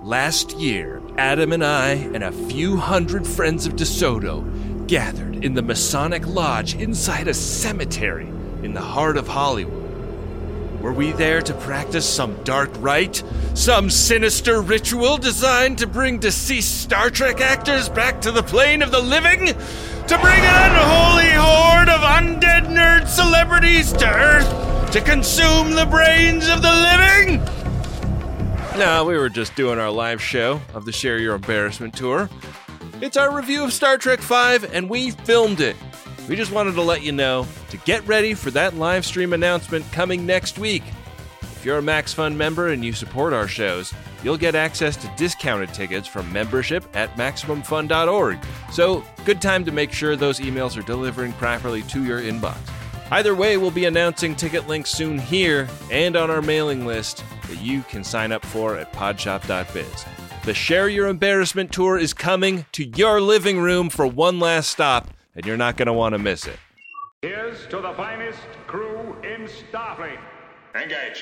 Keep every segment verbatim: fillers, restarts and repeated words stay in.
Last year, Adam and I and a few hundred friends of DeSoto gathered in the Masonic Lodge inside a cemetery in the heart of Hollywood. Were we there to practice some dark rite? Some sinister ritual designed to bring deceased Star Trek actors back to the plane of the living? To bring an unholy horde of undead nerd celebrities to Earth to consume the brains of the living? No, we were just doing our live show of the Share Your Embarrassment tour. It's our review of Star Trek five, and we filmed it. We just wanted to let you know to get ready for that live stream announcement coming next week. If you're a MaxFun member and you support our shows, you'll get access to discounted tickets from membership at Maximum Fun dot org. So, good time to make sure those emails are delivering properly to your inbox. Either way, we'll be announcing ticket links soon here and on our mailing list that you can sign up for at podshop dot biz. The Share Your Embarrassment tour is coming to your living room for one last stop, and you're not going to want to miss it. Here's to the finest crew in Starfleet. Engage.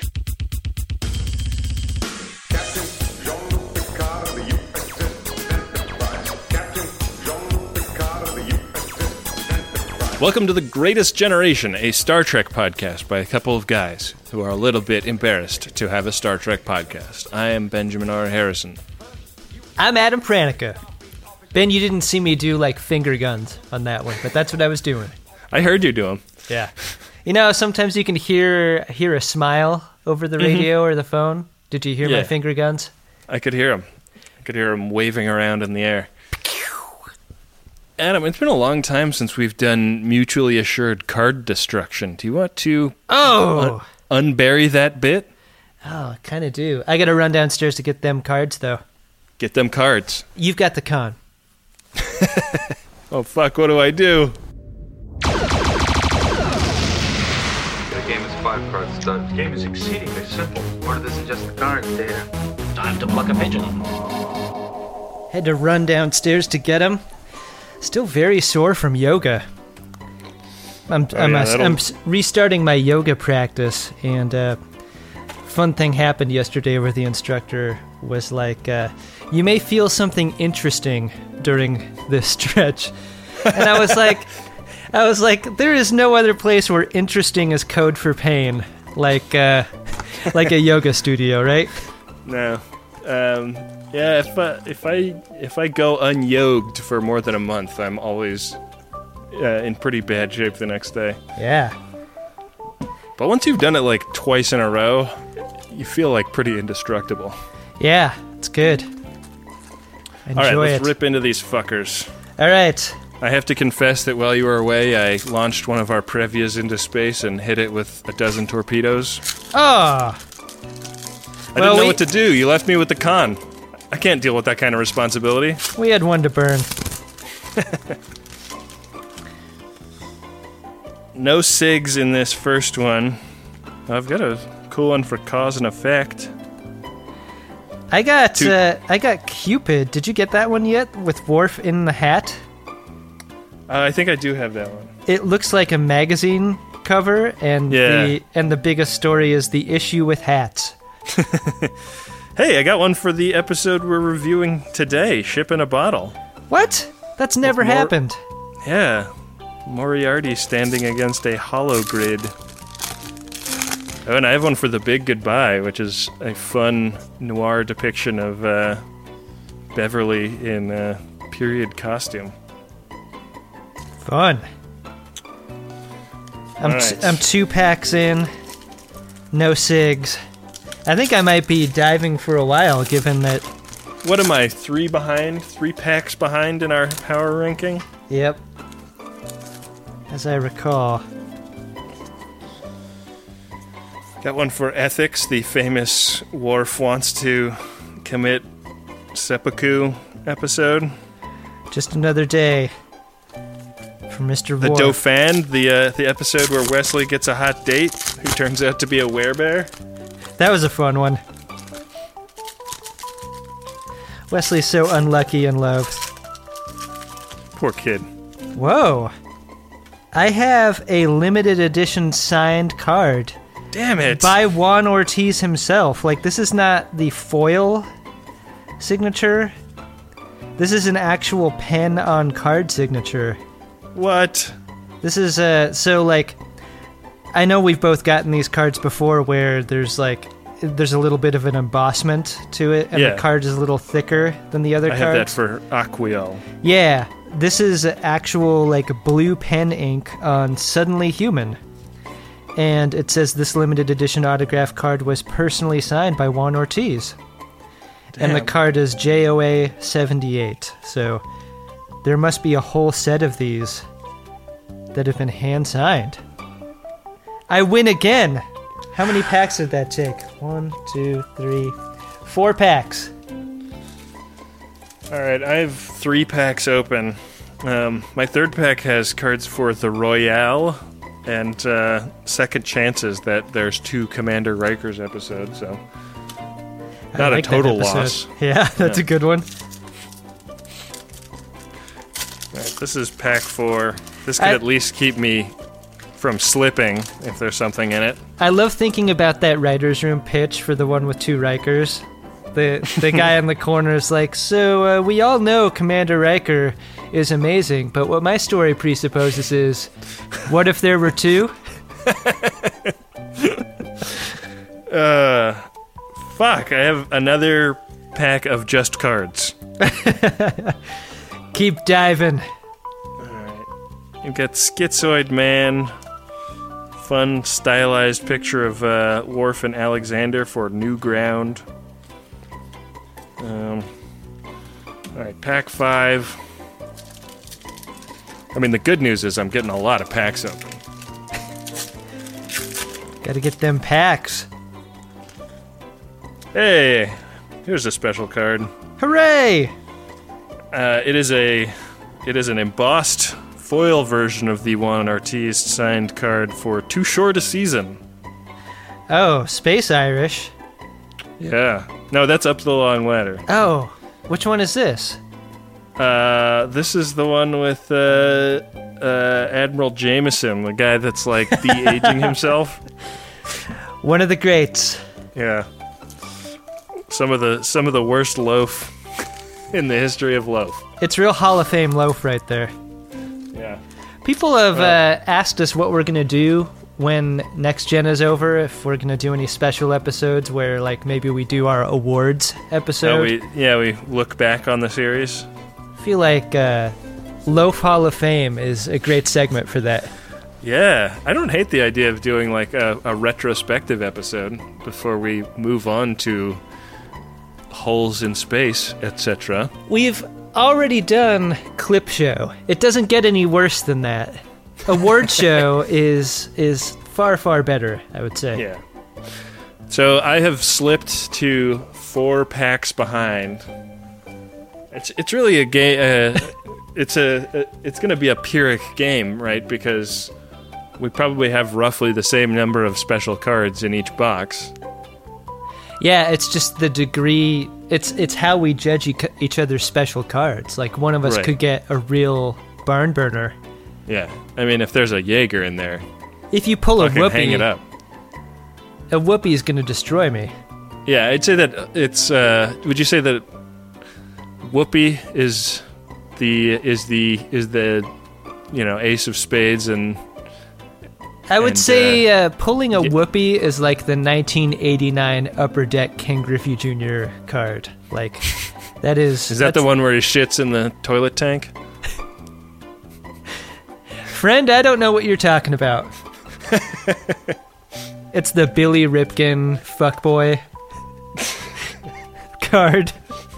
Captain Jean-Luc Picard of the U S S Enterprise. Captain Jean-Luc Picard of the U S S Enterprise. Welcome to The Greatest Generation, a Star Trek podcast by a couple of guys who are a little bit embarrassed to have a Star Trek podcast. I am Benjamin R. Harrison. I'm Adam Pranica. Ben, you didn't see me do, like, finger guns on that one, but that's what I was doing. I heard you do them. Yeah. You know, sometimes you can hear hear a smile over the radio mm-hmm. or the phone. Did you hear yeah. my finger guns? I could hear them. I could hear them waving around in the air. Adam, it's been a long time since we've done mutually assured card destruction. Do you want to oh. un- unbury that bit? Oh, I kind of do. I got to run downstairs to get them cards, though. Get them cards. You've got the con. Oh, fuck, what do I do? The game is five cards done. The game is exceedingly simple. Order this in just the cards, data. Time to pluck a pigeon. Had to run downstairs to get them. Still very sore from yoga. I'm oh, I'm, yeah, a, I'm restarting my yoga practice, and uh, fun thing happened yesterday where the instructor was like, uh, you may feel something interesting during this stretch. And I was like, I was like, there is no other place where interesting is code for pain, like uh, like a yoga studio, right? No. Um, yeah, if I, if I if I go unyoged for more than a month, I'm always uh, in pretty bad shape the next day. Yeah. But once you've done it like twice in a row, you feel like pretty indestructible. Yeah, it's good. Enjoy All right, let's it. rip into these fuckers. All right. I have to confess that while you were away, I launched one of our Previas into space and hit it with a dozen torpedoes. Oh. I well, didn't know we, what to do. You left me with the con. I can't deal with that kind of responsibility. We had one to burn. No SIGs in this first one. I've got a cool one for cause and effect. I got Two- uh, I got Cupid. Did you get that one yet? With Worf in the hat? Uh, I think I do have that one. It looks like a magazine cover, and Yeah. the and the biggest story is the issue with hats. Hey, I got one for the episode we're reviewing today, Ship in a Bottle. What? That's never more- happened. Yeah, Moriarty standing against a hologrid. Oh, and I have one for The Big Goodbye, which is a fun noir depiction of uh, Beverly in uh, period costume. Fun. I'm All t- right. I'm two packs in. No SIGs. I think I might be diving for a while, given that. What am I, three behind? Three packs behind in our power ranking? Yep. As I recall. Got one for Ethics, the famous Worf wants to commit seppuku episode. Just another day for Mister The Worf. Dauphin, the uh, the episode where Wesley gets a hot date who turns out to be a werebear. That was a fun one. Wesley's so unlucky in love. Poor kid. Whoa. I have a limited edition signed card Damn it. by Juan Ortiz himself. Like, this is not the foil signature. This is an actual pen on card signature. What? This is uh so like I know we've both gotten these cards before where there's like there's a little bit of an embossment to it and Yeah. the card is a little thicker than the other I cards. have that for Aquiel. Yeah, this is actual like blue pen ink on Suddenly Human. And it says this limited edition autograph card was personally signed by Juan Ortiz. And the Damn. card is J O A seventy-eight. So there must be a whole set of these that have been hand signed. I win again. How many packs did that take? One, two, three, four packs. All right, I have three packs open. Um, my third pack has cards for the Royale and uh, second chances that there's two Commander Rikers episodes, so I not a like that total episode. loss. Yeah, that's Yeah. a good one. All right, this is pack four. This could I- at least keep me from slipping if there's something in it. I love thinking about that writer's room pitch for the one with two Rikers. The the guy in the corner is like, so uh, we all know Commander Riker is amazing, but what my story presupposes is, what if there were two? Uh, fuck, I have another pack of just cards. Keep diving. You've got Schizoid Man, fun stylized picture of uh, Worf and Alexander for New Ground. Um, Alright, pack five. I mean, the good news is I'm getting a lot of packs open. Gotta get them packs. Hey, here's a special card. Hooray! Uh, it is a, it is an embossed foil version of the Juan Ortiz signed card for Too Short a Season. Oh, Space Irish. Yeah. No, that's Up the Long Ladder. Oh, which one is this? Uh, this is the one with uh, uh, Admiral Jameson, the guy that's like de-aging himself. One of the greats. Yeah. Some of the some of the worst loaf in the history of loaf. It's real Hall of Fame loaf right there. Yeah. People have Well- uh, asked us what we're gonna do when Next Gen is over, if we're gonna do any special episodes where, like, maybe we do our awards So episode. we yeah we look back on the series. I feel like uh, Loaf Hall of Fame is a great segment for that. Yeah, I don't hate the idea of doing like a, a retrospective episode before we move on to holes in space, et cetera. We've already done Clip Show. It doesn't get any worse than that. Award Show is is far, far better, I would say. Yeah. So I have slipped to four packs behind. It's it's really a game. Uh, it's a, a it's going to be a Pyrrhic game, right? Because we probably have roughly the same number of special cards in each box. Yeah, it's just the degree. It's it's how we judge e- each other's special cards. Like, one of us Right. could get a real barn burner. Yeah. I mean, if there's a Jaeger in there, If you pull a fucking hang it whoopee, up. a whoopee is going to destroy me. Yeah, I'd say that it's. Uh, would you say that Whoopi is the is the is the you know Ace of Spades and I would And, say uh, pulling a yeah. whoopee is like the nineteen eighty-nine Upper Deck Ken Griffey Junior card. Like, that is... is that the that's- one where he shits in the toilet tank? Friend, I don't know what you're talking about. It's the Billy Ripken fuckboy card.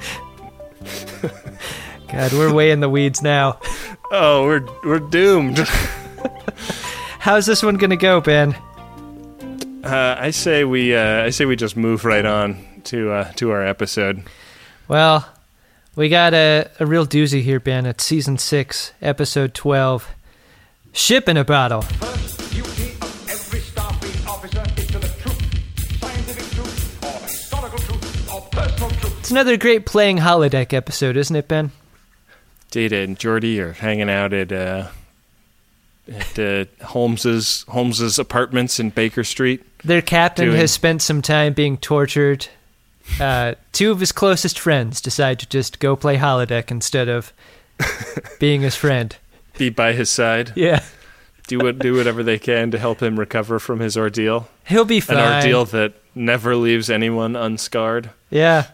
God, we're way in the weeds now. Oh, we're we're doomed. How's this one gonna go, Ben? Uh, I say we uh, I say we just move right on to uh, to our episode. Well, we got a, a real doozy here, Ben. It's season six, episode twelve. Ship in a bottle. First duty of every Starfleet officer is to the truth, scientific truth, or historical truth, or personal truth. It's another great playing holodeck episode, isn't it, Ben? Data and Geordi are hanging out at uh, at uh, Holmes's Holmes's apartments in Baker Street. Their captain Doing- has spent some time being tortured uh, two of his closest friends decide to just go play holodeck instead of being his friend. Be by his side. Yeah. Do what, do whatever they can to help him recover from his ordeal. He'll be fine. An ordeal that never leaves anyone unscarred. Yeah.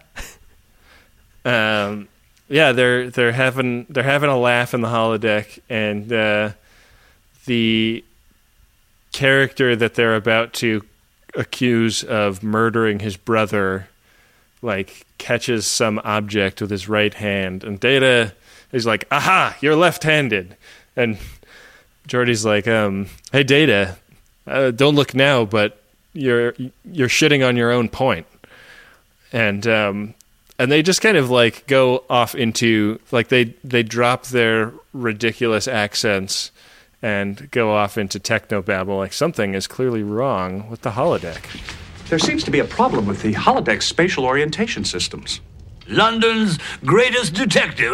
Um, yeah, they're they're having they're having a laugh in the holodeck, and uh, the character that they're about to accuse of murdering his brother, like, catches some object with his right hand, and Data is like, "Aha, you're left-handed," and Geordi's like, um, "Hey, Data, uh, don't look now, but you're you're shitting on your own point," and um, and they just kind of like go off into like they they drop their ridiculous accents and go off into technobabble, like something is clearly wrong with the holodeck. There seems to be a problem with the holodeck's spatial orientation systems. London's greatest detective,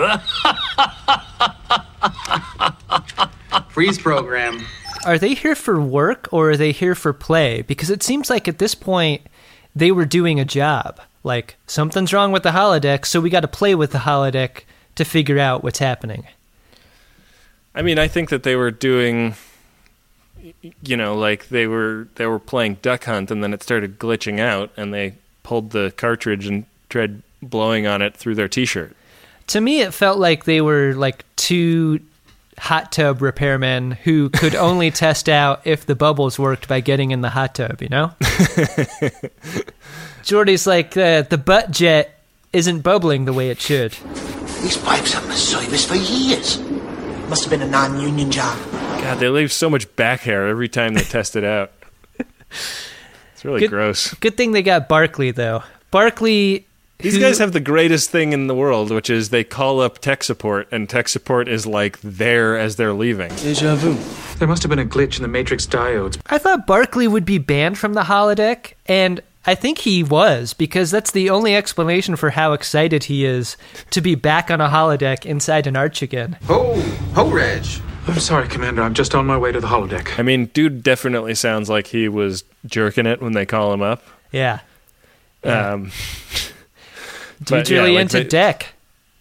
huh? Freeze program. Are they here for work or are they here for play? Because it seems like at this point they were doing a job. Like, something's wrong with the holodeck, so we got to play with the holodeck to figure out what's happening. I mean, I think that they were doing, you know, like they were they were playing Duck Hunt, and then it started glitching out, and they pulled the cartridge and tried blowing on it through their T-shirt. To me, it felt like they were like two hot tub repairmen who could only test out if the bubbles worked by getting in the hot tub, you know? Geordi's like, uh, the butt jet isn't bubbling the way it should. These pipes haven't been serviced for years. Must have been a non-union job. God, they leave so much back hair every time they test it out. It's really good, gross. Good thing they got Barkley, though. Barkley... These who, guys have the greatest thing in the world, which is they call up tech support, and tech support is like there as they're leaving. Deja vu. There must have been a glitch in the matrix diodes. I thought Barkley would be banned from the holodeck, and I think he was, because that's the only explanation for how excited he is to be back on a holodeck inside an arch again. Ho, ho, Reg. I'm sorry, Commander. I'm just on my way to the holodeck. I mean, dude definitely sounds like he was jerking it when they call him up. Yeah. yeah. Um, Dude's yeah, really like into they, deck.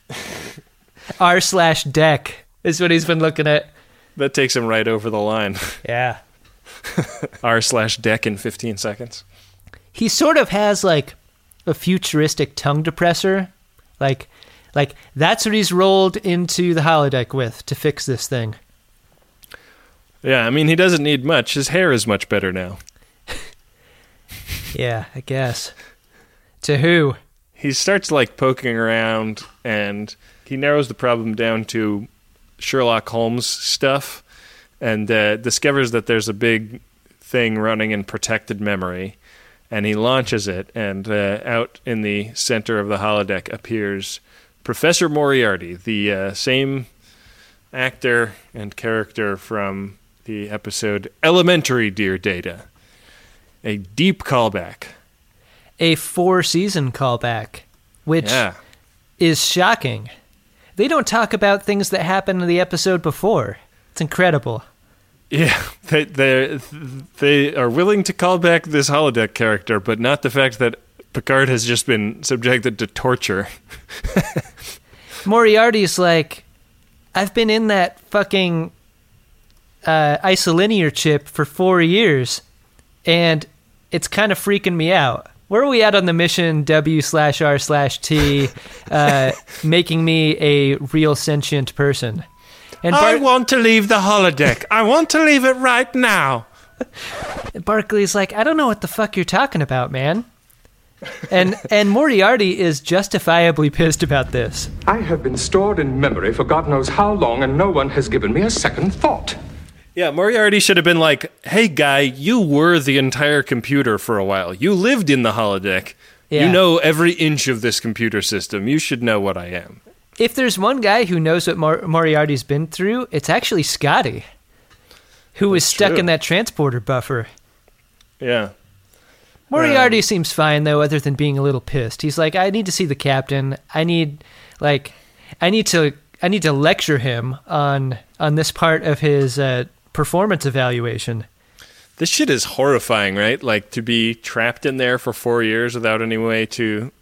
R slash deck is what he's been looking at. That takes him right over the line. Yeah. R slash deck in fifteen seconds. He sort of has like a futuristic tongue depressor. Like, like that's what he's rolled into the holodeck with to fix this thing. Yeah, I mean, he doesn't need much. His hair is much better now. Yeah, I guess. To who? He starts like poking around, and he narrows the problem down to Sherlock Holmes stuff, and uh, discovers that there's a big thing running in protected memory, and he launches it, and uh, out in the center of the holodeck appears Professor Moriarty, the uh, same actor and character from the episode Elementary, Dear Data. A deep callback. A four-season callback, which yeah. is shocking. They don't talk about things that happened in the episode before. It's incredible. Yeah, they they they are willing to call back this holodeck character, but not the fact that Picard has just been subjected to torture. Moriarty's like, I've been in that fucking uh, isolinear chip for four years, and it's kind of freaking me out. Where are we at on the mission W slash R slash T, uh, making me a real sentient person? And Bar- I want to leave the holodeck. I want to leave it right now. Barkley's like, I don't know what the fuck you're talking about, man. And and Moriarty is justifiably pissed about this. I have been stored in memory for God knows how long, and no one has given me a second thought. Yeah, Moriarty should have been like, hey, guy, you were the entire computer for a while. You lived in the holodeck. Yeah. You know every inch of this computer system. You should know what I am. If there's one guy who knows what Mor- Moriarty's been through, it's actually Scotty, who was That's stuck true. in that transporter buffer. Yeah. Moriarty Um, seems fine, though, other than being a little pissed. He's like, I need to see the captain. I need, like, I need to, I need to lecture him on on this part of his uh, performance evaluation. This shit is horrifying, right? Like, to be trapped in there for four years without any way to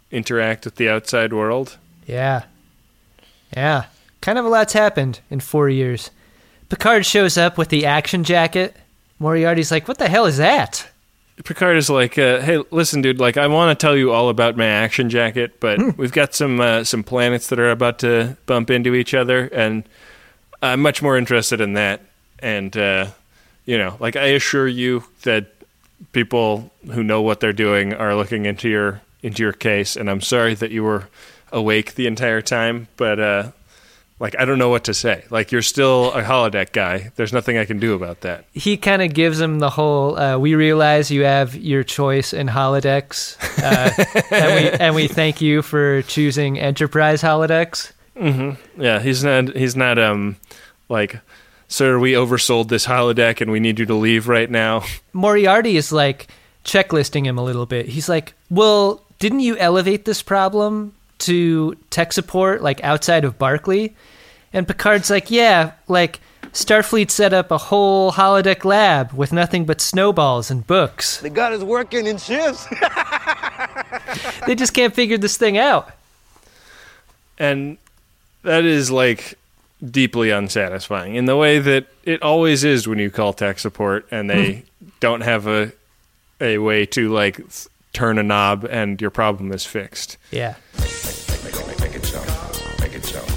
interact with the outside world. Yeah. Yeah. Kind of a lot's happened in four years. Picard shows up with the action jacket. Moriarty's like, what the hell is that? Picard is like, uh, hey, listen, dude, like, I want to tell you all about my action jacket, but Hmm. we've got some uh, some planets that are about to bump into each other, and I'm much more interested in that. And, uh, you know, like, I assure you that people who know what they're doing are looking into your into your case, and I'm sorry that you were awake the entire time, but, uh, like, I don't know what to say. Like, you're still a holodeck guy. There's nothing I can do about that. He kind of gives him the whole, uh, we realize you have your choice in holodecks, uh, and, we, and we thank you for choosing Enterprise holodecks. Mm-hmm. Yeah, he's not, he's not, um, like, sir, we oversold this holodeck and we need you to leave right now. Moriarty is, like, checklisting him a little bit. He's like, well, didn't you elevate this problem to tech support, like, outside of Barclay? And Picard's like, yeah, like, Starfleet set up a whole holodeck lab with nothing but snowballs and books. They got us working in shifts. They just can't figure this thing out. And that is, like, deeply unsatisfying in the way that it always is when you call tech support and they don't have a a way to, like, th- turn a knob and your problem is fixed. Yeah. Make it so. Make it so.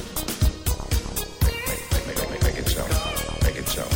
Make it so. Make it so.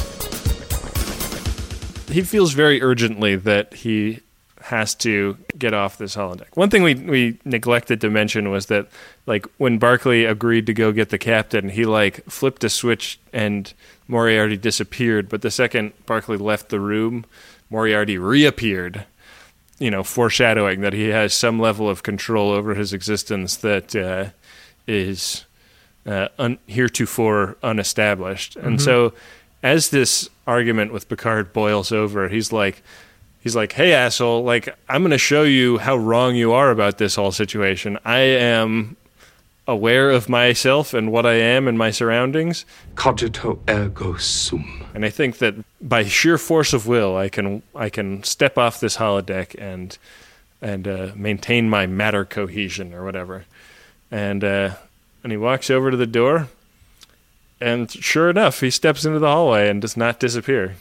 He feels very urgently that he has to get off this holodeck. One thing we we neglected to mention was that, like, when Barclay agreed to go get the captain, he, like, flipped a switch and Moriarty disappeared, but the second Barclay left the room, Moriarty reappeared, you know, foreshadowing that he has some level of control over his existence that uh, is uh, un- heretofore unestablished. And Mhm. so as this argument with Picard boils over, he's like, he's like, hey, asshole, like, I'm going to show you how wrong you are about this whole situation. I am aware of myself and what I am and my surroundings. Cogito ergo sum. And I think that by sheer force of will, I can I can step off this holodeck and and uh, maintain my matter cohesion or whatever. And uh, and he walks over to the door, and sure enough, he steps into the hallway and does not disappear.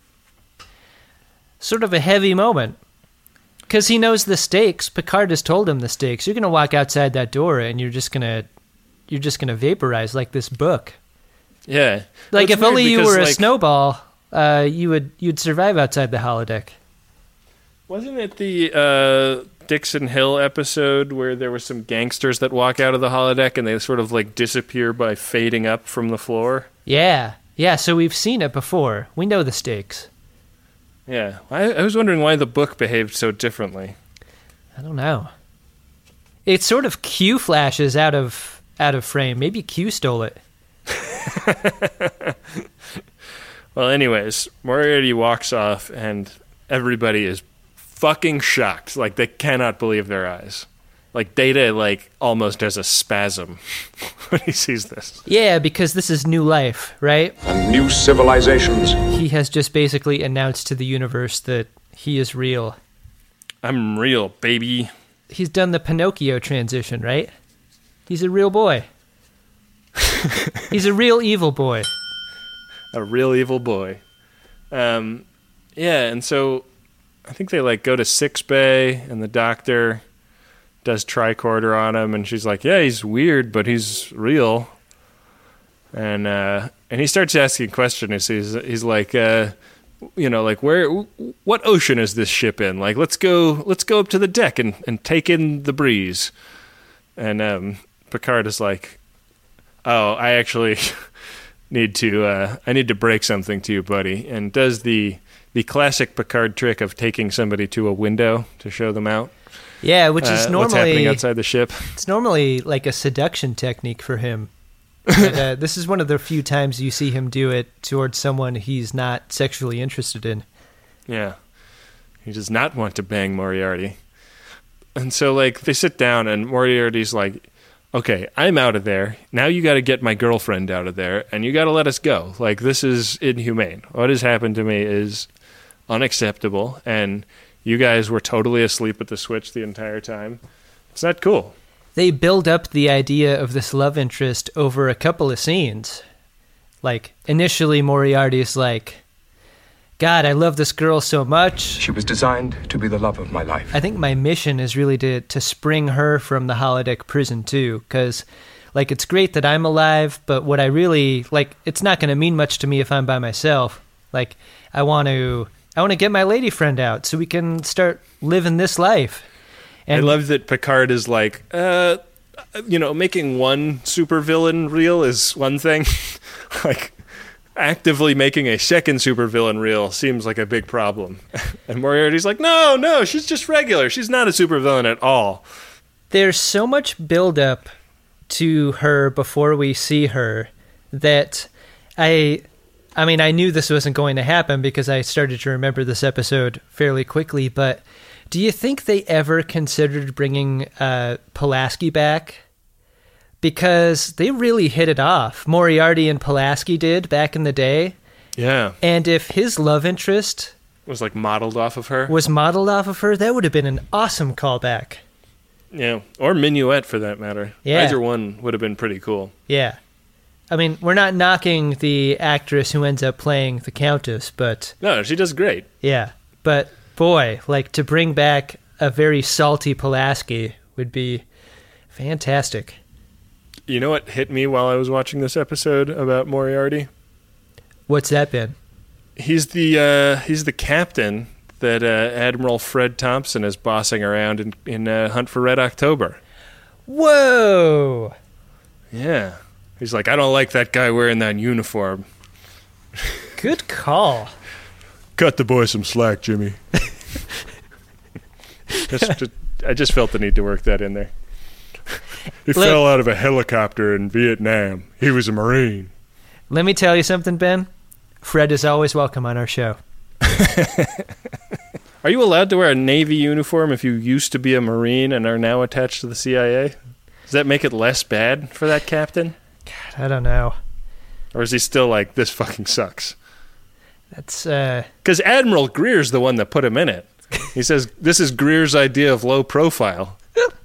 Sort of a heavy moment. Because he knows the stakes. Picard has told him the stakes. You're going to walk outside that door and you're just going to you're just going to vaporize like this book. Yeah. Like, That's if only weird you because, were a like, snowball, uh, you would you'd survive outside the holodeck. Wasn't it the uh, Dixon Hill episode where there were some gangsters that walk out of the holodeck and they sort of, like, disappear by fading up from the floor? Yeah. Yeah, so we've seen it before. We know the stakes. Yeah. I, I was wondering why the book behaved so differently. I don't know. It sort of Q flashes out of out of frame. Maybe Q stole it. Well, anyways, Moriarty walks off and everybody is fucking shocked. Like, they cannot believe their eyes. Like, Data, like, almost has a spasm when he sees this. Yeah, because this is new life, right? And new civilizations. He has just basically announced to the universe that he is real. I'm real, baby. He's done the Pinocchio transition, right? He's a real boy. He's a real evil boy. A real evil boy. Um, yeah, and so I think they, like, go to sickbay, and the doctor does tricorder on him, and she's like, yeah, he's weird, but he's real. And uh, and he starts asking questions. He's he's like, uh, you know, like, where, what ocean is this ship in? Like, let's go, let's go up to the deck and, and take in the breeze. And um, Picard is like, oh, I actually need to, uh, I need to break something to you, buddy. And does the the classic Picard trick of taking somebody to a window to show them out. Yeah, which is uh, normally what's happening outside the ship. It's normally like a seduction technique for him. And, uh, this is one of the few times you see him do it towards someone he's not sexually interested in. Yeah. He does not want to bang Moriarty. And so, like, they sit down, and Moriarty's like, okay, I'm out of there. Now you got to get my girlfriend out of there, and you got to let us go. Like, this is inhumane. What has happened to me is unacceptable, and you guys were totally asleep at the switch the entire time. It's not cool. They build up the idea of this love interest over a couple of scenes. Like, initially Moriarty is like, God, I love this girl so much. She was designed to be the love of my life. I think my mission is really to, to spring her from the holodeck prison, too, because, like, it's great that I'm alive, but what I really, like, it's not going to mean much to me if I'm by myself. Like, I want to, I want to get my lady friend out so we can start living this life. And I love that Picard is like, uh, you know, making one supervillain real is one thing. Like, actively making a second supervillain real seems like a big problem. And Moriarty's like, no, no, she's just regular. She's not a supervillain at all. There's so much buildup to her before we see her that I... I mean, I knew this wasn't going to happen because I started to remember this episode fairly quickly, but do you think they ever considered bringing uh, Pulaski back? Because they really hit it off. Moriarty and Pulaski did back in the day. Yeah. And if his love interest... was like modeled off of her? Was modeled off of her, that would have been an awesome callback. Yeah. Or Minuet, for that matter. Yeah. Either one would have been pretty cool. Yeah. I mean, we're not knocking the actress who ends up playing the Countess, but... No, she does great. Yeah. But, boy, like, to bring back a very salty Pulaski would be fantastic. You know what hit me while I was watching this episode about Moriarty? What's that been? He's the uh, he's the captain that uh, Admiral Fred Thompson is bossing around in, in uh, Hunt for Red October. Whoa! Yeah. He's like, I don't like that guy wearing that uniform. Good call. Cut the boy some slack, Jimmy. just, just, I just felt the need to work that in there. He Let, fell out of a helicopter in Vietnam. He was a Marine. Let me tell you something, Ben. Fred is always welcome on our show. Are you allowed to wear a Navy uniform if you used to be a Marine and are now attached to the C I A? Does that make it less bad for that captain? God, I don't know. Or is he still like, this fucking sucks? That's, uh... Because Admiral Greer's the one that put him in it. He says, this is Greer's idea of low profile.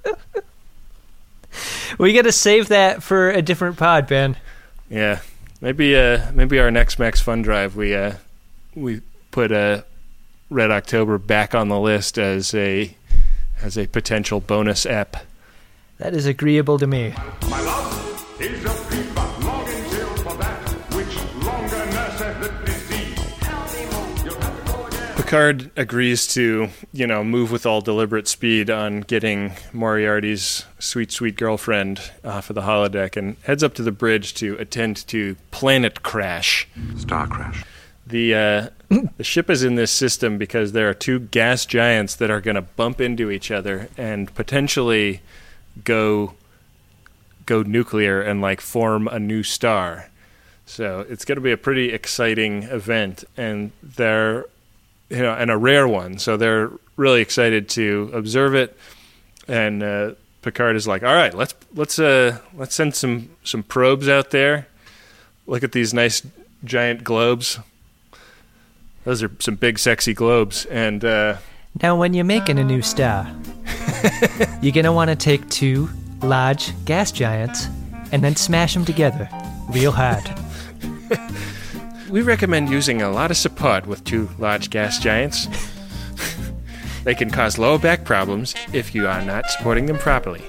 We got to save that for a different pod, Ben. Yeah, maybe uh, maybe our next Max Fun Drive we uh, we put uh, Red October back on the list as a as a potential bonus ep. That is agreeable to me. My love is a fever longing till for that which longer nurseth the disease. You'll have to go again. Picard agrees to, you know, move with all deliberate speed on getting Moriarty's sweet, sweet girlfriend off of the holodeck and heads up to the bridge to attend to Planet Crash. Star Crash. The uh, the ship is in this system because there are two gas giants that are going to bump into each other and potentially go go nuclear and like form a new star. So it's going to be a pretty exciting event, and they're you know and a rare one. So they're really excited to observe it. And uh, Picard is like, "All right, let's let's uh, let's send some some probes out there. Look at these nice giant globes. Those are some big, sexy globes." And uh, now, when you're making a new star, you're gonna want to take two large gas giants and then smash them together real hard. We recommend using a lot of support with two large gas giants. They can cause lower back problems if you are not supporting them properly.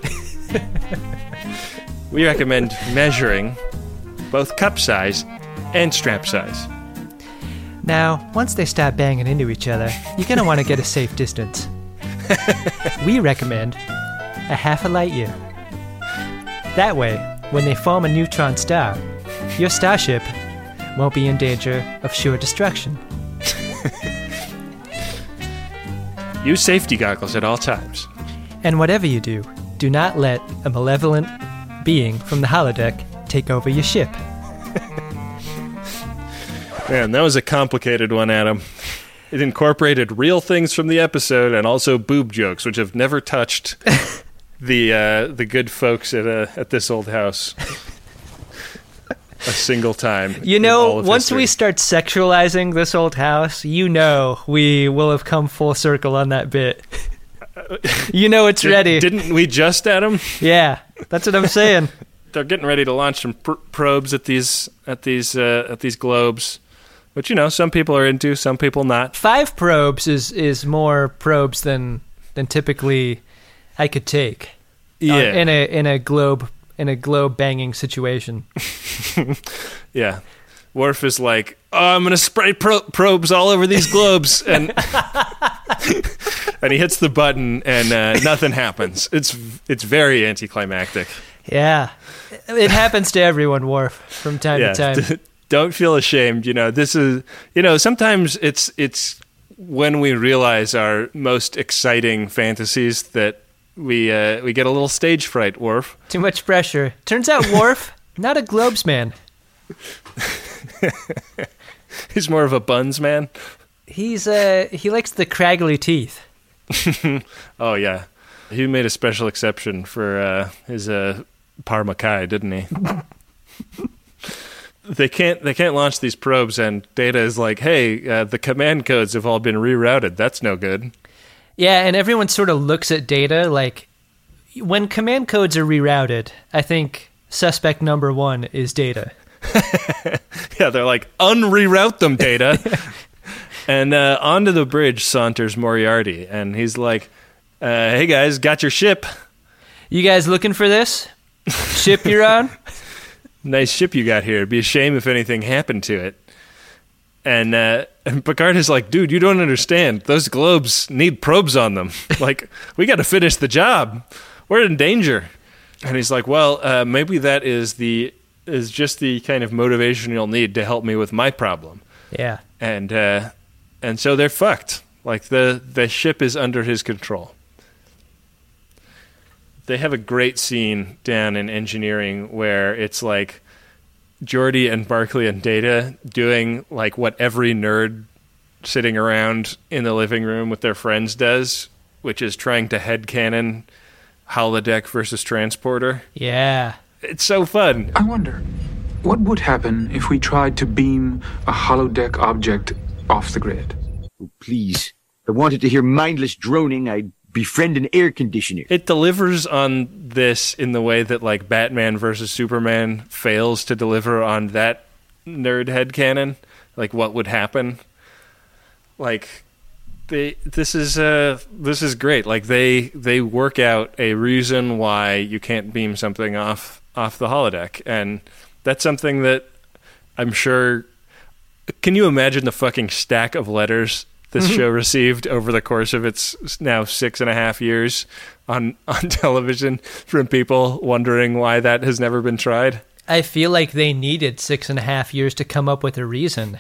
We recommend measuring both cup size and strap size. Now, once they start banging into each other, you're going to want to get a safe distance. We recommend a half a light year. That way, when they form a neutron star, your starship won't be in danger of sure destruction. Use safety goggles at all times. And whatever you do, do not let a malevolent being from the holodeck take over your ship. Man, that was a complicated one, Adam. It incorporated real things from the episode and also boob jokes, which have never touched the uh, the good folks at uh, at this old house a single time. You in all know, of once history. we start sexualizing this old house, you know we will have come full circle on that bit. You know it's Did, ready. Didn't we just at them? Yeah, that's what I'm saying. They're getting ready to launch some pr- probes at these at these uh, at these globes, which you know some people are into, some people not. Five probes is is more probes than than typically I could take. Yeah, uh, in a in a globe in a globe banging situation. Yeah, Worf is like, oh, I'm gonna spray pro- probes all over these globes, and and he hits the button, and uh, nothing happens. It's it's very anticlimactic. Yeah, it happens to everyone, Worf, from time yeah, to time. Don't feel ashamed. You know, this is, you know, sometimes it's it's when we realize our most exciting fantasies that we uh, we get a little stage fright, Worf. Too much pressure. Turns out Worf, not a globes man. He's more of a buns man. He's uh he likes the craggly teeth. Oh yeah, he made a special exception for uh, his uh, Parma Kai, didn't he? They can't they can't launch these probes, and Data is like, hey, uh, the command codes have all been rerouted. That's no good. Yeah, and everyone sort of looks at Data like, when command codes are rerouted, I think suspect number one is Data. Yeah, they're like, unreroute them, Data. And uh, onto the bridge saunters Moriarty, and he's like, uh, hey guys, got your ship. You guys looking for this ship you're on? Nice ship you got here. It'd be a shame if anything happened to it. And, uh, and Picard is like, dude, you don't understand. Those globes need probes on them. Like, we got to finish the job. We're in danger. And he's like, well, uh, maybe that is the is just the kind of motivation you'll need to help me with my problem. Yeah. And uh, and so they're fucked. Like, the, the ship is under his control. They have a great scene down in engineering where it's like Geordi and Barclay and Data doing like what every nerd sitting around in the living room with their friends does, which is trying to headcanon holodeck versus transporter. Yeah. It's so fun. I wonder, what would happen if we tried to beam a holodeck object off the grid? Oh, please. If I wanted to hear mindless droning, I'd befriend an air conditioner. It delivers on this in the way that like Batman versus Superman fails to deliver on that nerd headcanon. Like what would happen. Like they this is uh this is great. Like they they work out a reason why you can't beam something off off the holodeck. And that's something that I'm sure, can you imagine the fucking stack of letters this show received over the course of its now six and a half years on, on television from people wondering why that has never been tried? I feel like they needed six and a half years to come up with a reason.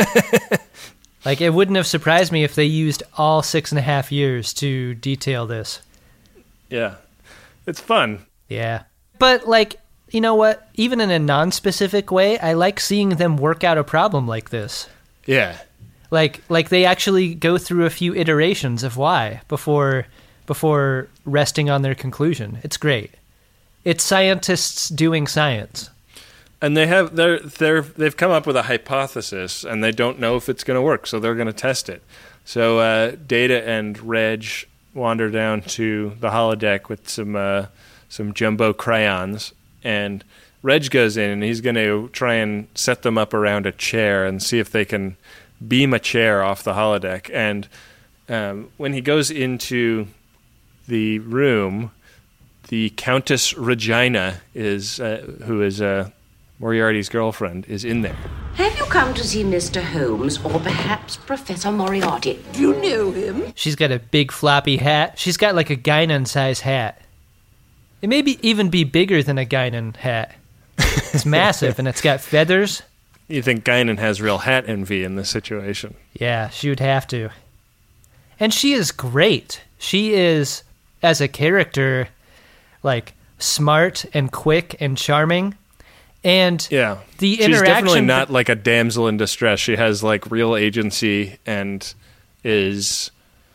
Like, it wouldn't have surprised me if they used all six and a half years to detail this. Yeah. It's fun. Yeah. But, like, you know what? Even in a non-specific way, I like seeing them work out a problem like this. Yeah. Like, like they actually go through a few iterations of why before before resting on their conclusion. It's great. It's scientists doing science. And they have they're they're they've come up with a hypothesis, and they don't know if it's going to work, so they're going to test it. So uh, Data and Reg wander down to the holodeck with some uh, some jumbo crayons, and Reg goes in, and he's going to try and set them up around a chair and see if they can beam a chair off the holodeck. And um, when he goes into the room, the Countess Regina is uh, who is uh, Moriarty's girlfriend, is in there. Have you come to see Mister Holmes or perhaps Professor Moriarty? Do you know him? She's got a big floppy hat. She's got like a Guinan-size hat. It may be even be bigger than a Guinan hat. It's massive, and it's got feathers. You think Guinan has real hat envy in this situation? Yeah, she would have to. And she is great. She is, as a character, like smart and quick and charming. And yeah, the she's interaction. She's definitely not like a damsel in distress. She has like real agency and is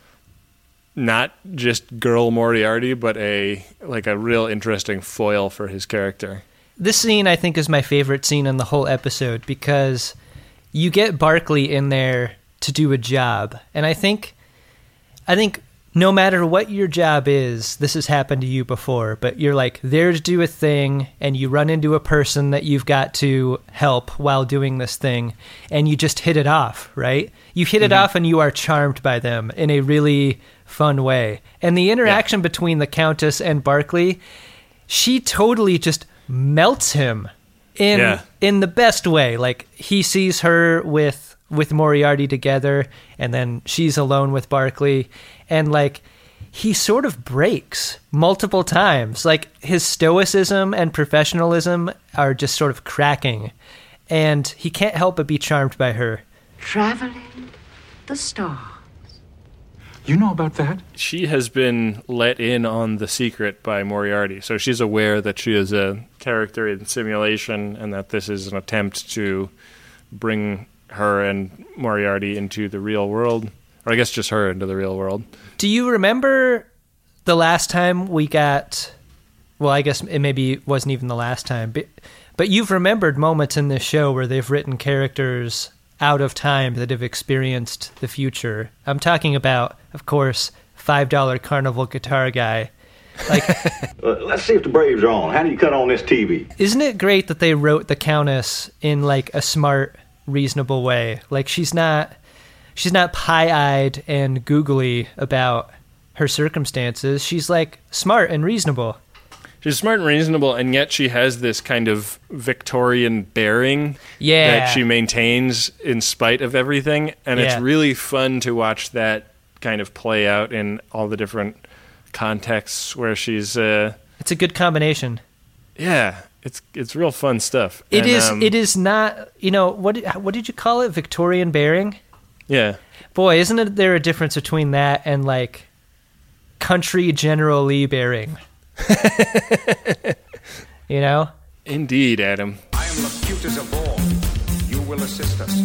not just girl Moriarty, but a like a real interesting foil for his character. This scene, I think, is my favorite scene in the whole episode because you get Barclay in there to do a job. And I think I think no matter what your job is, this has happened to you before, but you're like there to do a thing and you run into a person that you've got to help while doing this thing and you just hit it off, right? You hit it Mm-hmm. off and you are charmed by them in a really fun way. And the interaction yeah. between the Countess and Barclay, she totally just melts him in yeah. in the best way. Like he sees her with with Moriarty together and then she's alone with Barclay and like he sort of breaks multiple times. Like his stoicism and professionalism are just sort of cracking and he can't help but be charmed by her. Traveling the stars. You know about that? She has been let in on the secret by Moriarty, so she's aware that she is a character in simulation and that this is an attempt to bring her and Moriarty into the real world. Or I guess just her into the real world. Do you remember the last time we got... Well, I guess it maybe wasn't even the last time, but, but you've remembered moments in this show where they've written characters out of time that have experienced the future. I'm talking about, of course, five dollar Carnival Guitar Guy. Like, uh, let's see if the Braves are on. How do you cut on this T V? Isn't it great that they wrote the Countess in like a smart, reasonable way? Like she's not, she's not pie-eyed and googly about her circumstances. She's like smart and reasonable. She's smart and reasonable, and yet she has this kind of Victorian bearing yeah. that she maintains in spite of everything. And yeah. it's really fun to watch that kind of play out in all the different contexts where she's... Uh, it's a good combination. Yeah, it's it's real fun stuff. It and, is. Um, It is not, you know, what, what did you call it? Victorian bearing? Yeah. Boy, isn't it, there a difference between that and, like, country General Lee bearing? You know? Indeed, Adam. I am Locutus of all. You will assist us.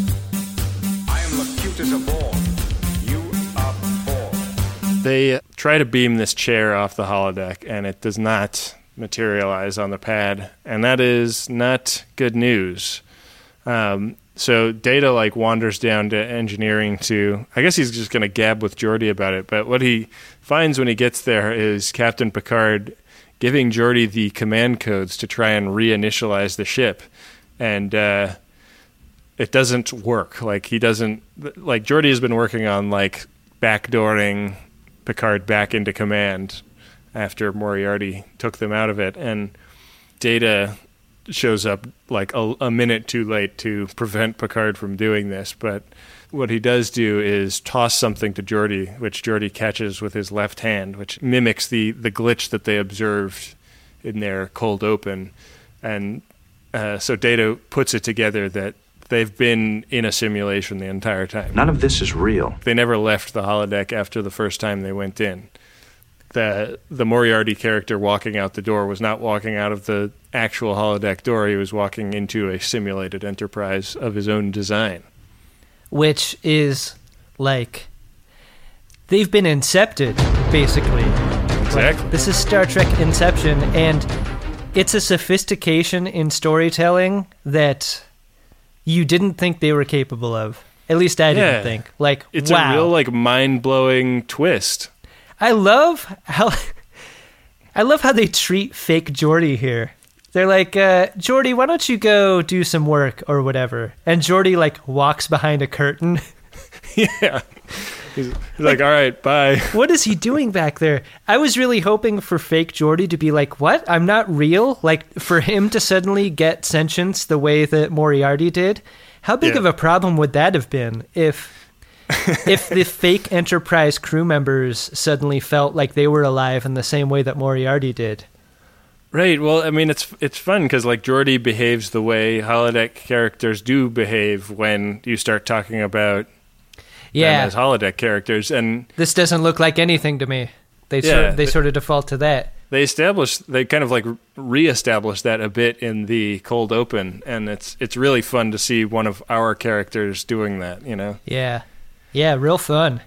I am Locutus of all. You are all. They try to beam this chair off the holodeck, and it does not materialize on the pad, and that is not good news. Um, so Data like wanders down to engineering to, I guess he's just going to gab with Geordi about it, but what he finds when he gets there is Captain Picard giving Geordi the command codes to try and reinitialize the ship, and uh, it doesn't work. Like he doesn't, like Geordi has been working on like backdooring Picard back into command after Moriarty took them out of it, and Data shows up like a, a minute too late to prevent Picard from doing this. But what he does do is toss something to Geordi, which Geordi catches with his left hand, which mimics the, the glitch that they observed in their cold open. And uh, so Data puts it together that they've been in a simulation the entire time. None of this is real. They never left the holodeck after the first time they went in. The the Moriarty character walking out the door was not walking out of the actual holodeck door. He was walking into a simulated Enterprise of his own design. Which is like, they've been incepted, basically. Exactly. Like, this is Star Trek Inception, and it's a sophistication in storytelling that you didn't think they were capable of. At least I didn't yeah. think. Like, it's wow. a real like mind-blowing twist. I love how I love how they treat fake Geordi here. They're like, uh, Geordi, why don't you go do some work or whatever? And Geordi like walks behind a curtain. yeah. He's, he's like, all right, bye. What is he doing back there? I was really hoping for fake Geordi to be like, what? I'm not real? Like, for him to suddenly get sentience the way that Moriarty did? How big yeah. of a problem would that have been if if the fake Enterprise crew members suddenly felt like they were alive in the same way that Moriarty did? Right. Well, I mean, it's it's fun because like Geordi behaves the way holodeck characters do behave when you start talking about yeah. them as holodeck characters, and this doesn't look like anything to me. They yeah, sort of, they sort of default to that. They establish, they kind of like reestablish that a bit in the cold open, and it's it's really fun to see one of our characters doing that. You know. Yeah. Yeah. Real fun.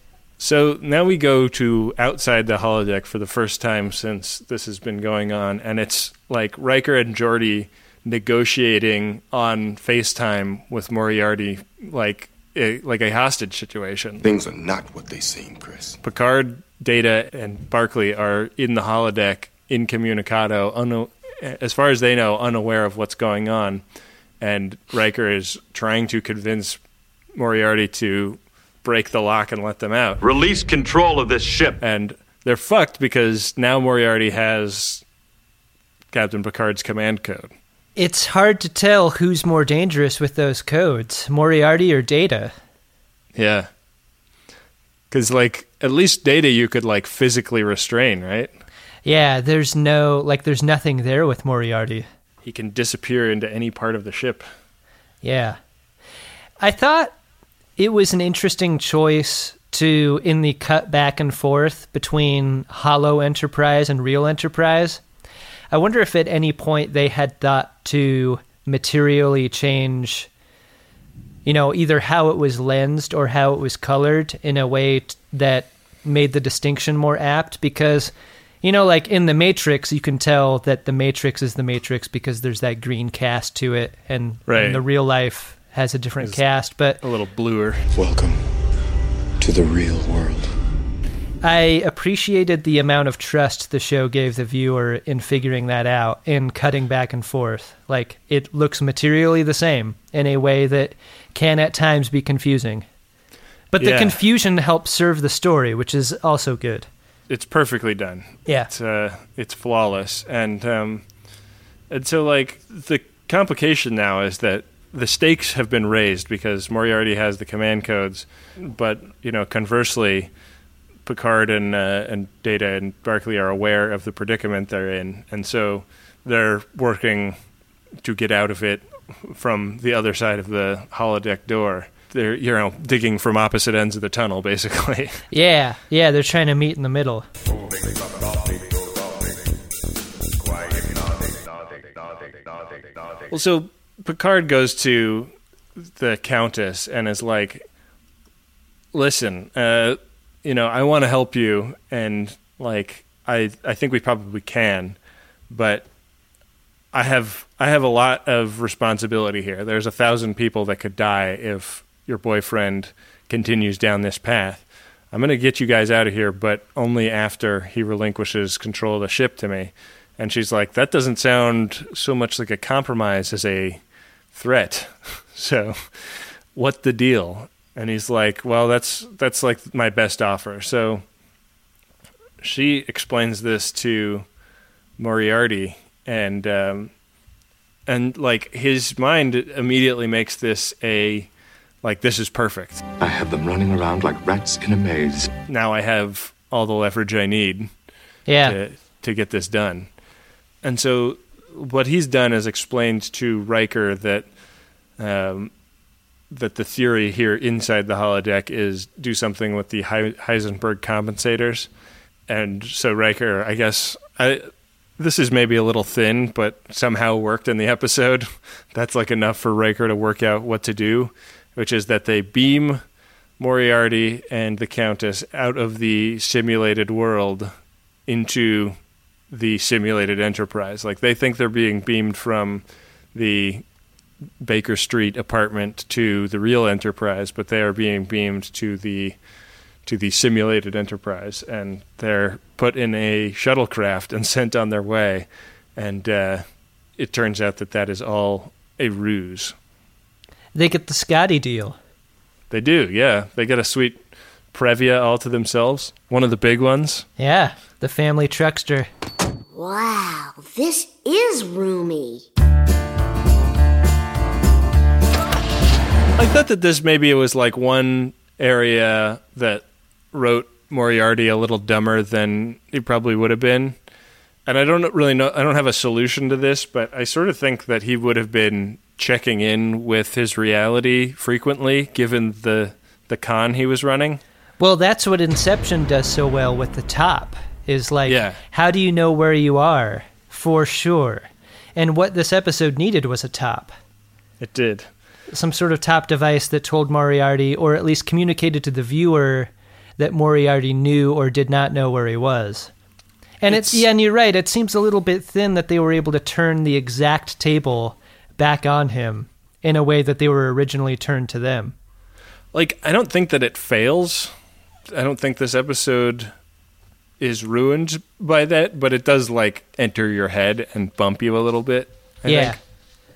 So now we go to outside the holodeck for the first time since this has been going on, and it's like Riker and Geordi negotiating on FaceTime with Moriarty, like a, like a hostage situation. Things are not what they seem, Chris. Picard Data and Barclay are in the holodeck incommunicado, un- as far as they know, unaware of what's going on. And Riker is trying to convince Moriarty to break the lock and let them out. Release control of this ship. And they're fucked because now Moriarty has Captain Picard's command code. It's hard to tell who's more dangerous with those codes, Moriarty or Data. Yeah. Because, like, at least Data you could, like, physically restrain, right? Yeah, there's no, like, there's nothing there with Moriarty. He can disappear into any part of the ship. Yeah. I thought it was an interesting choice to, in the cut back and forth between Holo Enterprise and Real Enterprise, I wonder if at any point they had thought to materially change, you know, either how it was lensed or how it was colored in a way t- that made the distinction more apt. Because, you know, like in The Matrix, you can tell that The Matrix is The Matrix because there's that green cast to it, and, right. and the real life has a different it's cast, but a little bluer. Welcome to the real world. I appreciated the amount of trust the show gave the viewer in figuring that out, in cutting back and forth. Like, it looks materially the same in a way that can at times be confusing. But the yeah. confusion helps serve the story, which is also good. It's perfectly done. Yeah. It's, uh, it's flawless. And, um, and so, like, the complication now is that the stakes have been raised because Moriarty has the command codes, but, you know, conversely, Picard and uh, and Data and Barclay are aware of the predicament they're in, and so they're working to get out of it from the other side of the holodeck door. They're, you know, digging from opposite ends of the tunnel, basically. Yeah, yeah, they're trying to meet in the middle. Well, so Picard goes to the Countess and is like, listen, uh, you know, I want to help you, and, like, I I think we probably can, but I have I have a lot of responsibility here. There's a thousand people that could die if your boyfriend continues down this path. I'm going to get you guys out of here, but only after he relinquishes control of the ship to me. And she's like, that doesn't sound so much like a compromise as a threat. So what the deal? And he's like, well, that's that's like my best offer. So she explains this to Moriarty, and um, and like his mind immediately makes this a, like, this is perfect. I have them running around like rats in a maze. Now I have all the leverage I need yeah. to, to get this done. And so what he's done is explained to Riker that um, that the theory here inside the holodeck is do something with the Heisenberg compensators. And so Riker, I guess, I, this is maybe a little thin, but somehow worked in the episode. That's like enough for Riker to work out what to do, which is that they beam Moriarty and the Countess out of the simulated world into the simulated Enterprise. Like, they think they're being beamed from the Baker Street apartment to the real Enterprise, but they are being beamed to the to the simulated Enterprise, and they're put in a shuttlecraft and sent on their way. And uh, it turns out that that is all a ruse. They get the Scotty deal. They do, yeah. They get a sweet Previa all to themselves. One of the big ones. Yeah, the family truckster. Wow, this is roomy. I thought that this maybe it was like one area that wrote Moriarty a little dumber than he probably would have been. And I don't really know, I don't have a solution to this, but I sort of think that he would have been checking in with his reality frequently, given the the con he was running. Well, that's what Inception does so well with the top, is like, yeah. How do you know where you are? For sure. And what this episode needed was a top. It did. Some sort of top device that told Moriarty, or at least communicated to the viewer, that Moriarty knew or did not know where he was. And it's, it's yeah, and you're right, it seems a little bit thin that they were able to turn the exact table back on him in a way that they were originally turned to them. Like, I don't think that it fails. I don't think this episode is ruined by that, but it does like enter your head and bump you a little bit. I yeah. think.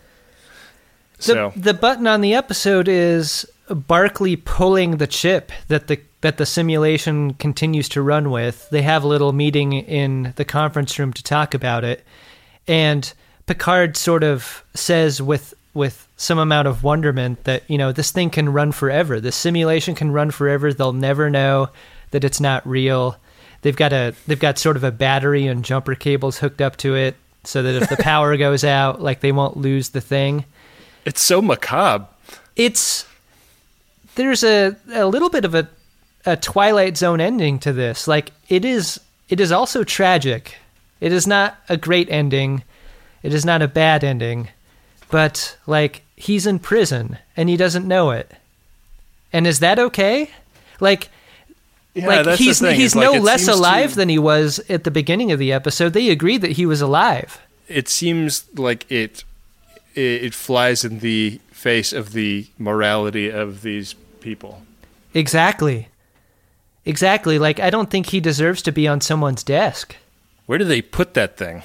The, So the button on the episode is Barclay pulling the chip that the that the simulation continues to run with. They have a little meeting in the conference room to talk about it, and Picard sort of says with with some amount of wonderment that, you know, this thing can run forever. The simulation can run forever. They'll never know that it's not real. They've got a they've got sort of a battery and jumper cables hooked up to it so that if the power goes out, like, they won't lose the thing. It's so macabre. It's there's a, a little bit of a, a Twilight Zone ending to this. Like, it is it is also tragic. It is not a great ending. It is not a bad ending. But, like, he's in prison and he doesn't know it. And is that okay? Like, Yeah, like that's he's the thing. he's It's like no it less seems alive to- than he was at the beginning of the episode. They agreed that he was alive. It seems like it it, it flies in the face of the morality of these people. Exactly. Exactly. Like, I don't think he deserves to be on someone's desk. Where do they put that thing?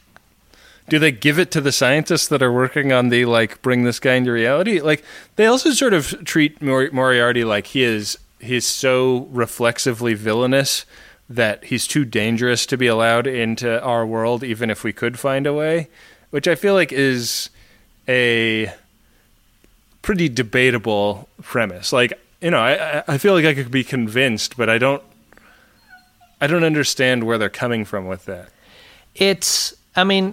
Do they give it to the scientists that are working on the, like, bring this guy into reality? Like, they also sort of treat Mor- Moriarty like he is he's so reflexively villainous that he's too dangerous to be allowed into our world, even if we could find a way, which I feel like is a pretty debatable premise. Like, you know, I, I feel like I could be convinced, but I don't, I don't understand where they're coming from with that. It's, I mean,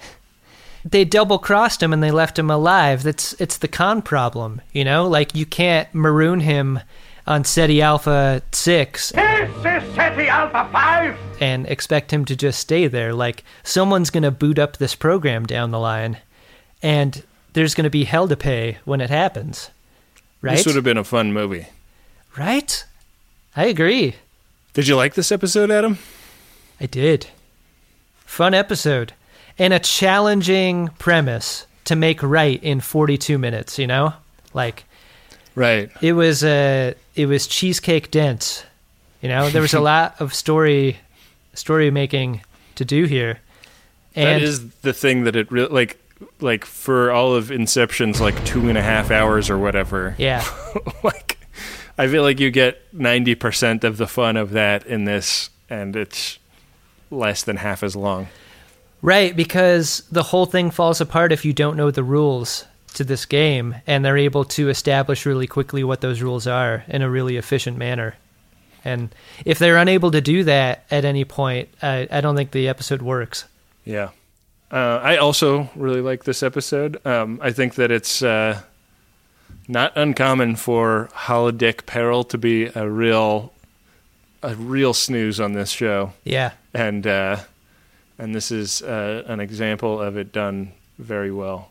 they double crossed him and they left him alive. That's it's the Khan problem, you know? Like, you can't maroon him on SETI Alpha six This is SETI Alpha five! and expect him to just stay there. Like, someone's going to boot up this program down the line, and there's going to be hell to pay when it happens. Right? This would have been a fun movie. Right? I agree. Did you like this episode, Adam? I did. Fun episode. And a challenging premise to make right in forty-two minutes, you know? Like, right. It was uh, it was cheesecake dense. You know, there was a lot of story story making to do here. And that is the thing that it really, like, like for all of Inception's like two and a half hours or whatever. Yeah. Like, I feel like you get ninety percent of the fun of that in this, and it's less than half as long. Right, because the whole thing falls apart if you don't know the rules to this game, and they're able to establish really quickly what those rules are in a really efficient manner. And if they're unable to do that at any point, I, I don't think the episode works. Yeah. Uh, I also really like this episode. Um, I think that it's uh, not uncommon for Holodeck Peril to be a real, a real snooze on this show. Yeah. And uh, and this is uh, an example of it done very well.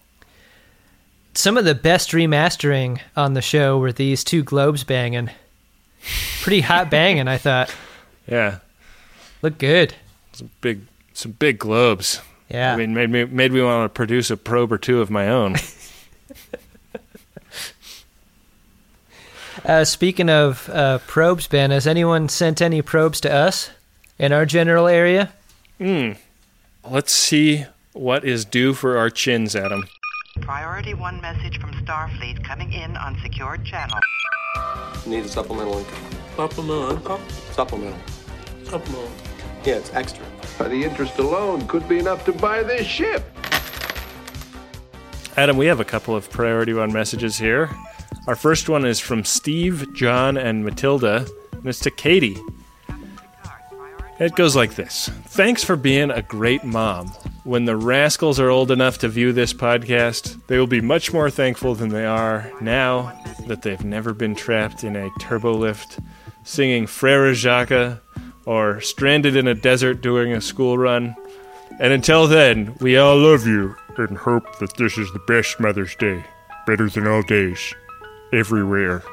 Some of the best remastering on the show were these two globes banging. Pretty hot banging, I thought. Yeah. Look good. Some big, some big globes. Yeah. I mean, made me made me want to produce a probe or two of my own. uh, speaking of uh, probes, Ben, has anyone sent any probes to us in our general area? Hmm. Let's see what is due for our chins, Adam. Priority one message from Starfleet coming in on secured channel. Need a supplemental income. Supplemental income? Supplemental. Supplemental. Yeah, it's extra. By the interest alone could be enough to buy this ship. Adam, we have a couple of priority one messages here. Our first one is from Steve, John, and Matilda, and it's to Katie. It goes like this. Thanks for being a great mom. When the rascals are old enough to view this podcast, they will be much more thankful than they are now that they've never been trapped in a turbo lift, singing Frere Jacques, or stranded in a desert doing a school run. And until then, we all love you and hope that this is the best Mother's Day. Better than all days. Everywhere.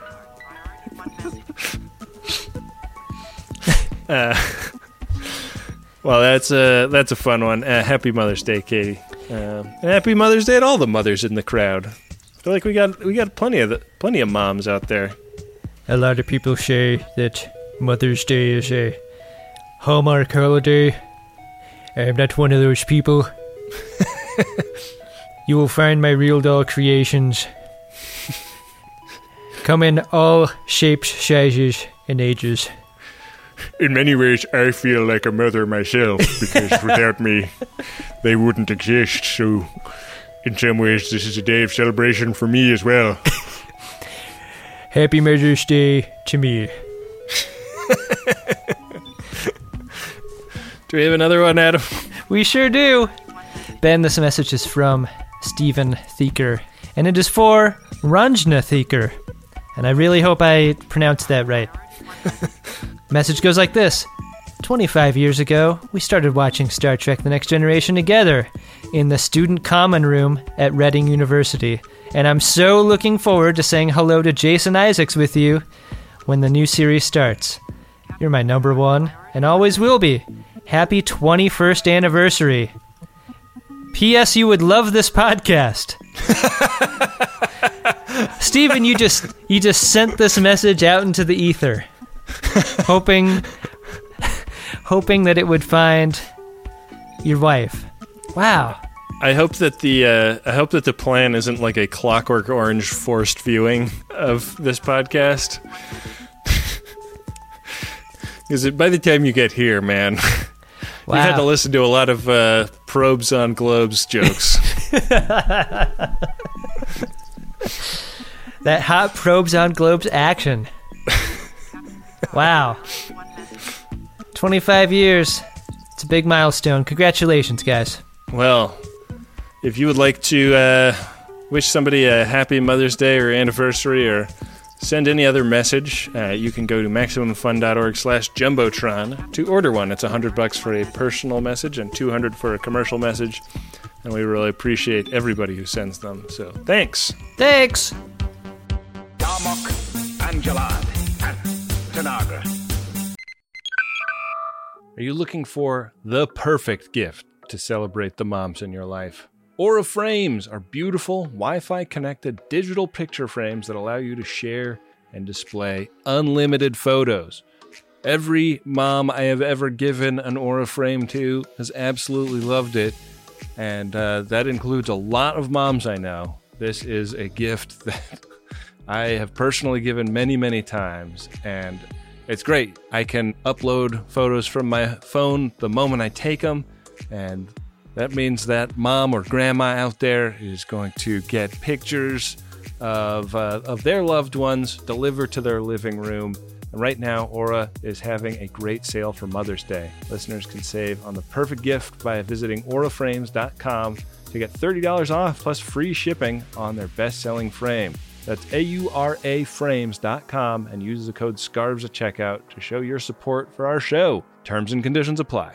uh, well, that's a, that's a fun one. Uh, happy Mother's Day, Katie. Uh, and happy Mother's Day to all the mothers in the crowd. I feel like we got we got plenty of the, plenty of moms out there. A lot of people say that Mother's Day is a Hallmark holiday. I'm not one of those people. You will find my real doll creations. Come in all shapes, sizes, and ages. In many ways, I feel like a mother myself, because without me, they wouldn't exist. So, in some ways, this is a day of celebration for me as well. Happy Mother's Day to me. Do we have another one, Adam? We sure do. Ben, this message is from Stephen Thieker, and it is for Ranjna Thieker. And I really hope I pronounced that right. Message goes like this. twenty-five years ago, we started watching Star Trek The Next Generation together in the student common room at Reading University. And I'm so looking forward to saying hello to Jason Isaacs with you when the new series starts. You're my number one, and always will be. Happy twenty-first anniversary. P S. You would love this podcast. Steven, you just you just sent this message out into the ether, hoping hoping that it would find your wife. Wow. I hope that the uh, I hope that the plan isn't like a Clockwork Orange forced viewing of this podcast. Because by the time you get here, man, wow. You've had to listen to a lot of uh, probes on globes jokes. That hot probes on globes action. Wow. twenty-five years. It's a big milestone. Congratulations, guys. Well, if you would like to uh, wish somebody a happy Mother's Day or anniversary or send any other message, uh, you can go to MaximumFun.org slash Jumbotron to order one. It's one hundred bucks for a personal message and two hundred for a commercial message. And we really appreciate everybody who sends them. So thanks. Thanks. Darmok, Angelad, and Tanagra. Are you looking for the perfect gift to celebrate the moms in your life? Aura Frames are beautiful, Wi-Fi connected digital picture frames that allow you to share and display unlimited photos. Every mom I have ever given an Aura Frame to has absolutely loved it, and uh, that includes a lot of moms I know. This is a gift that I have personally given many, many times, and it's great. I can upload photos from my phone the moment I take them, and that means that mom or grandma out there is going to get pictures of uh, of their loved ones delivered to their living room. And right now, Aura is having a great sale for Mother's Day. Listeners can save on the perfect gift by visiting aura frames dot com to get thirty dollars off plus free shipping on their best-selling frame. That's A U R A frames dot com and use the code SCARVES at checkout to show your support for our show. Terms and conditions apply.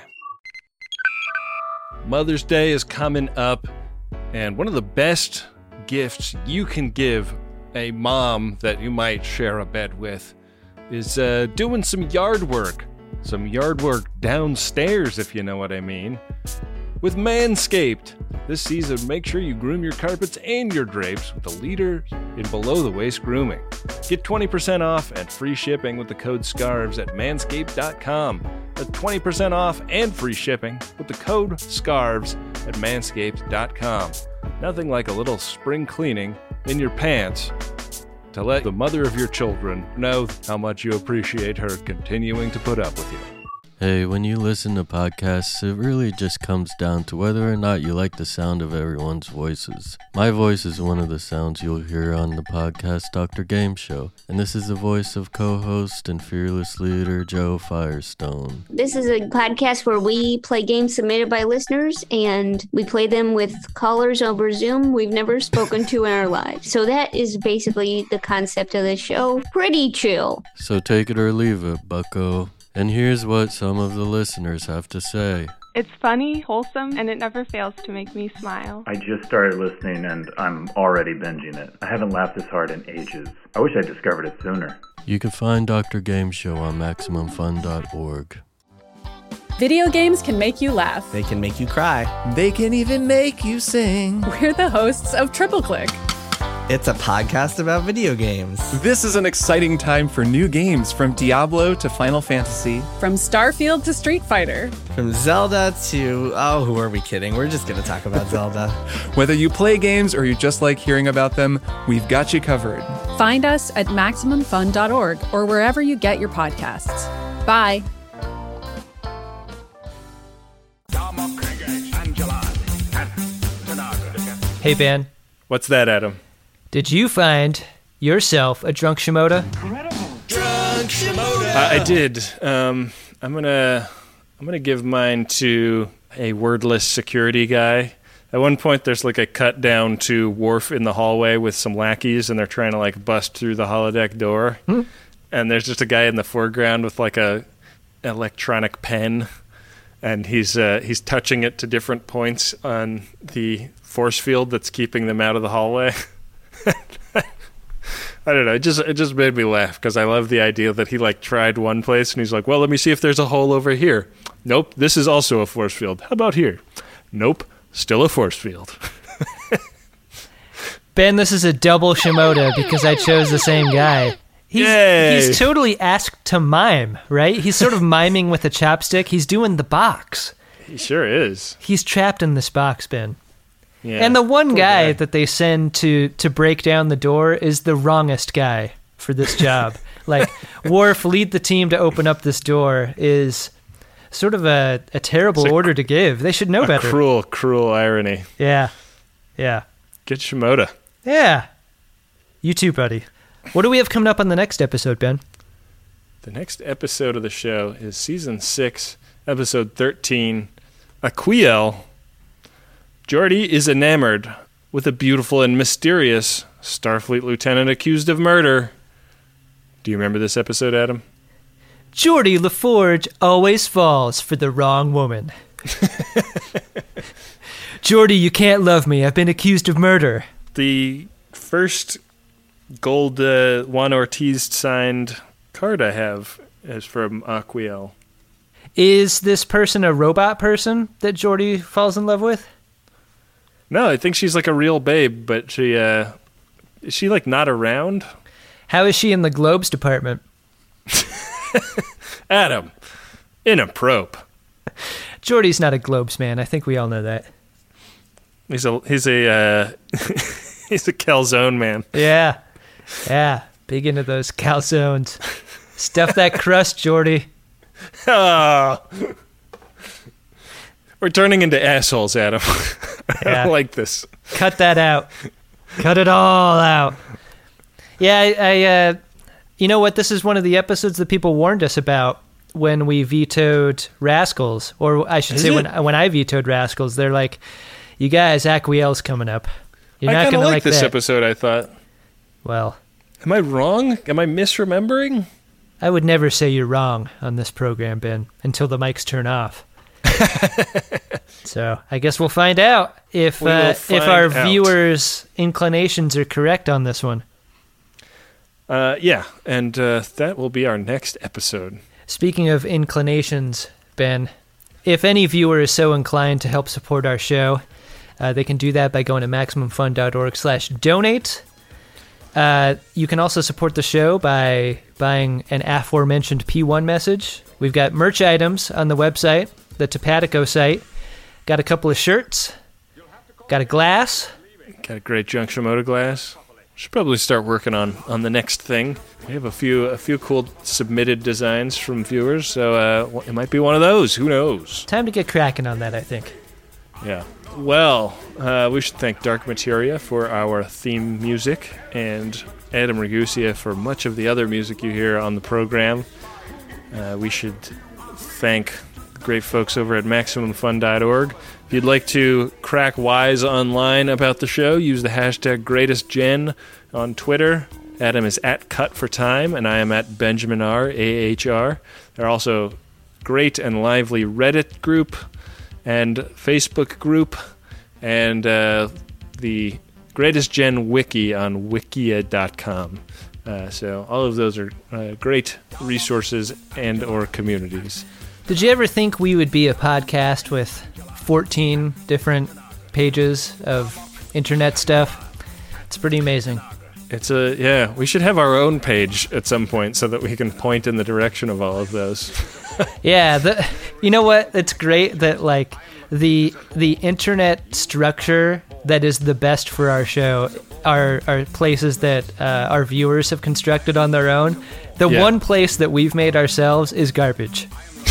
Mother's Day is coming up, and one of the best gifts you can give a mom that you might share a bed with is uh, doing some yard work. Some yard work downstairs, if you know what I mean. With Manscaped. This season, make sure you groom your carpets and your drapes with the leader in below-the-waist grooming. Get twenty percent off and free shipping with the code SCARVES at manscaped dot com. That's twenty percent off and free shipping with the code SCARVES at manscaped dot com. Nothing like a little spring cleaning in your pants to let the mother of your children know how much you appreciate her continuing to put up with you. Hey, when you listen to podcasts, it really just comes down to whether or not you like the sound of everyone's voices. My voice is one of the sounds you'll hear on the podcast Doctor Game Show, and this is the voice of co-host and fearless leader Joe Firestone. This is a podcast where we play games submitted by listeners, and we play them with callers over Zoom we've never spoken to in our lives. So that is basically the concept of the show. Pretty chill. So take it or leave it, bucko. And here's what some of the listeners have to say. It's funny, wholesome, and it never fails to make me smile. I just started listening and I'm already binging it. I haven't laughed this hard in ages. I wish I discovered it sooner. You can find Doctor Game Show on maximum fun dot org. Video games can make you laugh. They can make you cry. They can even make you sing. We're the hosts of Triple Click. It's a podcast about video games. This is an exciting time for new games, from Diablo to Final Fantasy. From Starfield to Street Fighter. From Zelda to... Oh, who are we kidding? We're just going to talk about Zelda. Whether you play games or you just like hearing about them, we've got you covered. Find us at Maximum Fun dot org or wherever you get your podcasts. Bye. Hey, Ben. What's that, Adam? Did you find yourself a drunk Shimoda? Drunk Shimoda. Uh, I did. Um, I'm gonna, I'm gonna give mine to a wordless security guy. At one point, there's like a cut down to Worf in the hallway with some lackeys, and they're trying to like bust through the holodeck door. Hmm. And there's just a guy in the foreground with like a electronic pen, and he's uh, he's touching it to different points on the force field that's keeping them out of the hallway. I don't know. It just it just made me laugh because I love the idea that he like tried one place and he's like, well, let me see if there's a hole over here. Nope, this is also a force field. How about here? Nope, still a force field. Ben, this is a double Shimoda because I chose the same guy. He's, Yay. he's totally asked to mime, right? He's sort of miming with a chopstick. He's doing the box. He sure is. He's trapped in this box, Ben. Yeah, and the one guy, guy that they send to, to break down the door is the wrongest guy for this job. Like, Worf, lead the team to open up this door is sort of a, a terrible a, order to give. They should know a better. Cruel, cruel irony. Yeah. Yeah. Get Shimoda. Yeah. You too, buddy. What do we have coming up on the next episode, Ben? The next episode of the show is Season six, Episode thirteen, Aquiel. Geordi is enamored with a beautiful and mysterious Starfleet lieutenant accused of murder. Do you remember this episode, Adam? Geordi LaForge always falls for the wrong woman. Geordi, you can't love me. I've been accused of murder. The first gold uh, Juan Ortiz signed card I have is from Aquiel. Is this person a robot person that Geordi falls in love with? No, I think she's like a real babe, but she, uh, is she like not around? How is she in the Globes department? Adam, inappropriate. Geordi's not a Globes man. I think we all know that. He's a he's a uh, he's a calzone man. Yeah, yeah, big into those calzones. Stuff that crust, Geordi. Oh. We're turning into assholes, Adam. I Yeah. don't like this. Cut that out. Cut it all out. Yeah, I, I uh, you know what? This is one of the episodes that people warned us about when we vetoed Rascals, or I should Is say it? when when I vetoed Rascals. They're like, "You guys, Aquiel's coming up. You're I not kind going of to like like this that." episode, I thought. Well, am I wrong? Am I misremembering? I would never say you're wrong on this program, Ben, until the mics turn off. So I guess we'll find out if We will uh, if find our out. viewers' inclinations are correct on this one. Uh, yeah, and uh, that will be our next episode. Speaking of inclinations, Ben, if any viewer is so inclined to help support our show, uh, they can do that by going to MaximumFun.org slash donate. Uh, you can also support the show by buying an aforementioned P one message. We've got merch items on the website, the Topatico site. Got a couple of shirts. Got a glass. Got a great junk Shimoda glass. Should probably start working on, on the next thing. We have a few a few cool submitted designs from viewers, so uh, it might be one of those. Who knows? Time to get cracking on that, I think. Yeah. Well, uh, we should thank Dark Materia for our theme music and Adam Ragusia for much of the other music you hear on the program. Uh, we should thank the great folks over at Maximum Fun dot org. If you'd like to crack wise online about the show, use the hashtag GreatestGen on Twitter. Adam is at Cut for Time, and I am at Benjamin R, A H R. There are also great and lively Reddit group and Facebook group, and uh, the Greatest Gen Wiki on wikia dot com. Uh, so all of those are uh, great resources and or communities. Did you ever think we would be a podcast with fourteen different pages of internet stuff? It's It's pretty amazing. It's a yeah. We should have our own page at some point so that we can point in the direction of all of those. Yeah, the, you know what? It's great that like the the internet structure that is the best for our show are are places that uh, our viewers have constructed on their own. The Yeah. one place that we've made ourselves is garbage.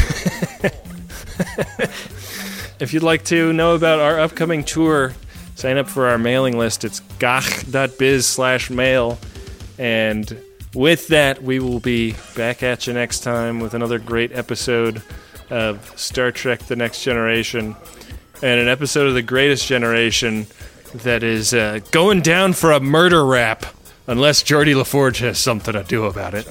If you'd like to know about our upcoming tour, sign up for our mailing list. It's gach.biz slash mail. And with that, we will be back at you next time with another great episode of Star Trek The Next Generation and an episode of The Greatest Generation that is uh, going down for a murder rap unless Geordie LaForge has something to do about it.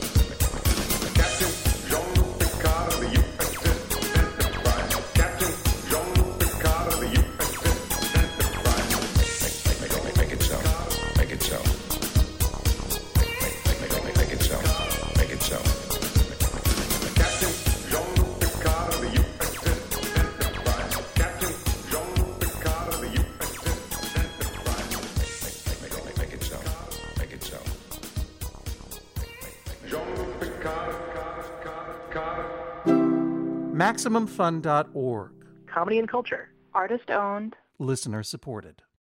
Make it so. Make it so. Make, make, make, make, make it so. Make it so. Make it so. Make it so. Maximum Fun dot org. Comedy and culture. Artist owned. Listener supported.